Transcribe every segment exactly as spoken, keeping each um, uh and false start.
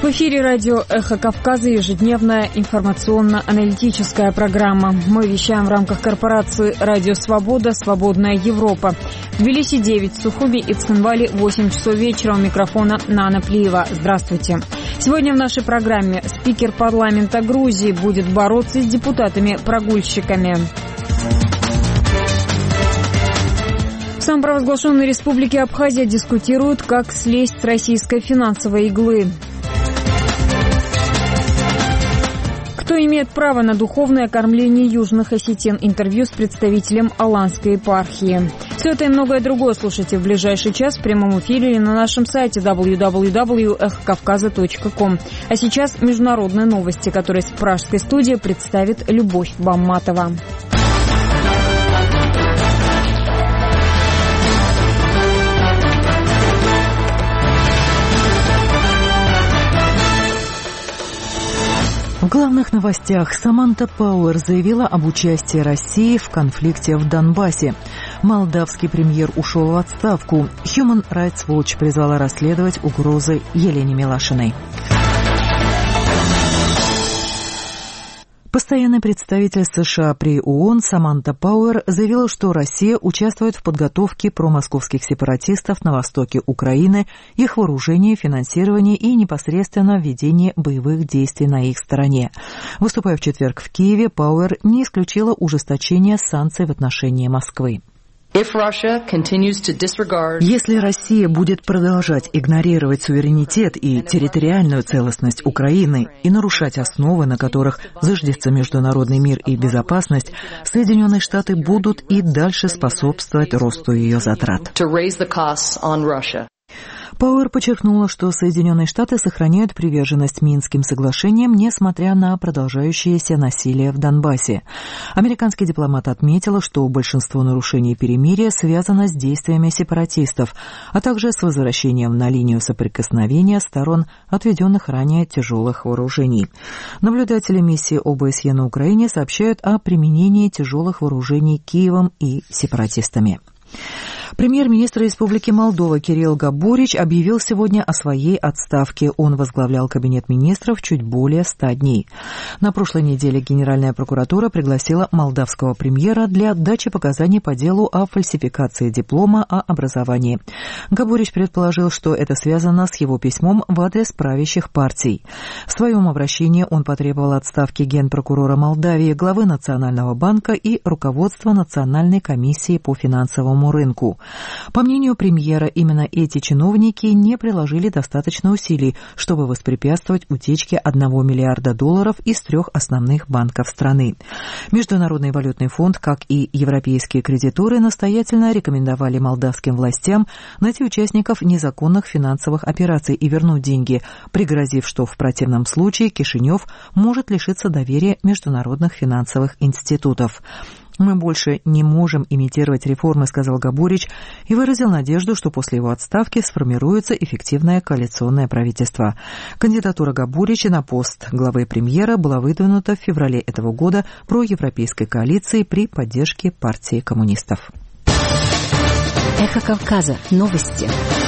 В эфире радио «Эхо Кавказа» ежедневная информационно-аналитическая программа. Мы вещаем в рамках корпорации «Радио Свобода. Свободная Европа». В Тбилиси девять, в Сухуми и Цхинвале восемь часов вечера. У микрофона Нана Плиева. Здравствуйте. Сегодня в нашей программе спикер парламента Грузии будет бороться с депутатами-прогульщиками. В самопровозглашенной республике Абхазия дискутируют, как слезть с российской финансовой иглы. Кто имеет право на духовное кормление южных осетин? Интервью с представителем Аланской епархии. Все это и многое другое слушайте в ближайший час в прямом эфире или на нашем сайте дабл ю дабл ю дабл ю точка эхо кавказа точка ком. А сейчас международные новости, которые с пражской студии представит Любовь Бамматова. В главных новостях Саманта Пауэр заявила об участии России в конфликте в Донбассе. Молдавский премьер ушел в отставку. Human Rights Watch призвала расследовать угрозы Елене Милашиной. Постоянный представитель США при ООН Саманта Пауэр заявила, что Россия участвует в подготовке промосковских сепаратистов на востоке Украины, их вооружении, финансировании и непосредственно ведении боевых действий на их стороне. Выступая в четверг в Киеве, Пауэр не исключила ужесточение санкций в отношении Москвы. Если Россия будет продолжать игнорировать суверенитет и территориальную целостность Украины и нарушать основы, на которых зиждется международный мир и безопасность, Соединенные Штаты будут и дальше способствовать росту ее затрат. Пауэр подчеркнула, что Соединенные Штаты сохраняют приверженность Минским соглашениям, несмотря на продолжающееся насилие в Донбассе. Американский дипломат отметил, что большинство нарушений перемирия связано с действиями сепаратистов, а также с возвращением на линию соприкосновения сторон, отведенных ранее тяжелых вооружений. Наблюдатели миссии ОБСЕ на Украине сообщают о применении тяжелых вооружений Киевом и сепаратистами. Премьер-министр Республики Молдова Кирилл Габурич объявил сегодня о своей отставке. Он возглавлял кабинет министров чуть более ста дней. На прошлой неделе Генеральная прокуратура пригласила молдавского премьера для дачи показаний по делу о фальсификации диплома о образовании. Габурич предположил, что это связано с его письмом в адрес правящих партий. В своем обращении он потребовал отставки генпрокурора Молдавии, главы Национального банка и руководства Национальной комиссии по финансовому рынку. По мнению премьера, именно эти чиновники не приложили достаточно усилий, чтобы воспрепятствовать утечке одного миллиарда долларов из трех основных банков страны. Международный валютный фонд, как и европейские кредиторы, настоятельно рекомендовали молдавским властям найти участников незаконных финансовых операций и вернуть деньги, пригрозив, что в противном случае Кишинев может лишиться доверия международных финансовых институтов. «Мы больше не можем имитировать реформы», — сказал Габурич, и выразил надежду, что после его отставки сформируется эффективное коалиционное правительство. Кандидатура Габурича на пост главы премьера была выдвинута в феврале этого года проевропейской коалицией при поддержке партии коммунистов. Эхо Кавказа. Новости.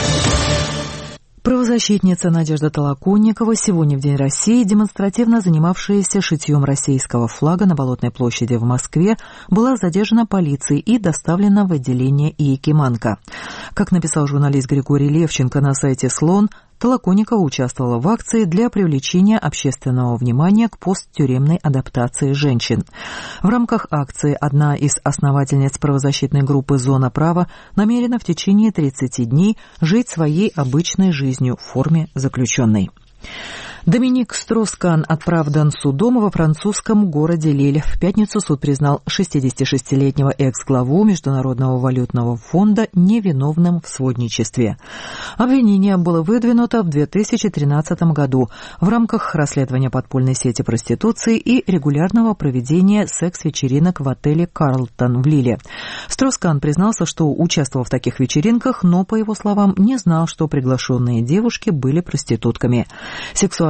Правозащитница Надежда Толоконникова сегодня в День России, демонстративно занимавшаяся шитьем российского флага на Болотной площади в Москве, была задержана полицией и доставлена в отделение Якиманка. Как написал журналист Григорий Левченко на сайте «Слон», Толоконникова участвовала в акции для привлечения общественного внимания к посттюремной адаптации женщин. В рамках акции одна из основательниц правозащитной группы «Зона права» намерена в течение тридцати дней жить своей обычной жизнью в форме заключенной. Доминик Строс-Кан оправдан судом во французском городе Лиль. В пятницу суд признал шестидесятишестилетнего экс-главу Международного валютного фонда невиновным в сводничестве. Обвинение было выдвинуто в две тысячи тринадцатом году в рамках расследования подпольной сети проституции и регулярного проведения секс-вечеринок в отеле «Карлтон» в Лиле. Строс-Кан признался, что участвовал в таких вечеринках, но, по его словам, не знал, что приглашенные девушки были проститутками. Сексуальная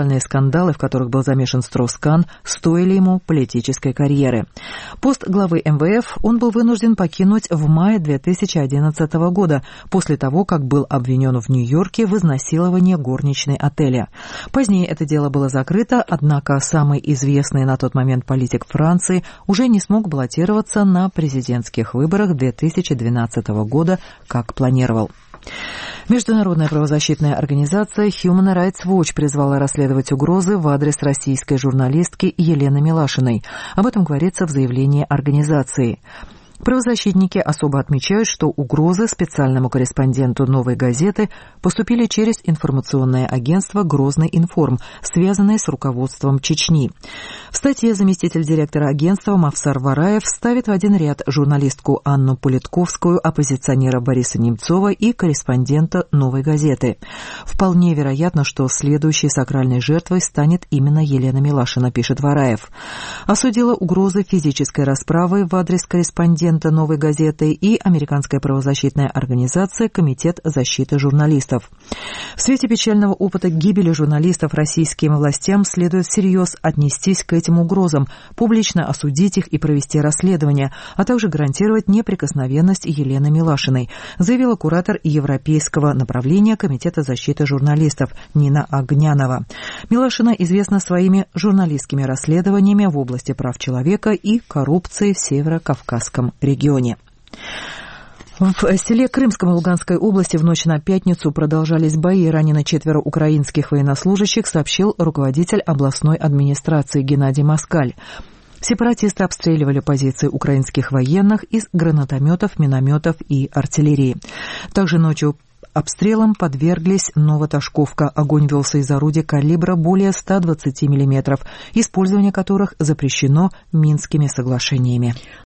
сексуальные скандалы, в которых был замешан Строс-Кан, стоили ему политической карьеры. Пост главы эм вэ эф он был вынужден покинуть в мае две тысячи одиннадцатого года, после того, как был обвинен в Нью-Йорке в изнасиловании горничной отеля. Позднее это дело было закрыто, однако самый известный на тот момент политик Франции уже не смог баллотироваться на президентских выборах две тысячи двенадцатого года, как планировал. Международная правозащитная организация Human Rights Watch призвала расследовать угрозы в адрес российской журналистки Елены Милашиной. Об этом говорится в заявлении организации. Правозащитники особо отмечают, что угрозы специальному корреспонденту «Новой газеты» поступили через информационное агентство «Грозный информ», связанное с руководством Чечни. В статье заместитель директора агентства Мавсар Вараев ставит в один ряд журналистку Анну Политковскую, оппозиционера Бориса Немцова и корреспондента «Новой газеты». Вполне вероятно, что следующей сакральной жертвой станет именно Елена Милашина, пишет Вараев. Осудила угрозы физической расправы в адрес корреспондента «Новой газеты» и американская правозащитная организация «Комитет защиты журналистов». В свете печального опыта гибели журналистов российским властям следует всерьез отнестись к этим угрозам, публично осудить их и провести расследование, а также гарантировать неприкосновенность Елены Милашиной, заявила куратор европейского направления Комитета защиты журналистов Нина Огнянова. Милашина известна своими журналистскими расследованиями в области прав человека и коррупции в Северо-Кавказском регионе. В селе Крымском и Луганской области в ночь на пятницу продолжались бои. Ранены четверо украинских военнослужащих, сообщил руководитель областной администрации Геннадий Москаль. Сепаратисты обстреливали позиции украинских военных из гранатометов, минометов и артиллерии. Также ночью обстрелам подверглись Новоташковка. Огонь велся из орудий калибра более ста двадцати миллиметров, использование которых запрещено Минскими соглашениями.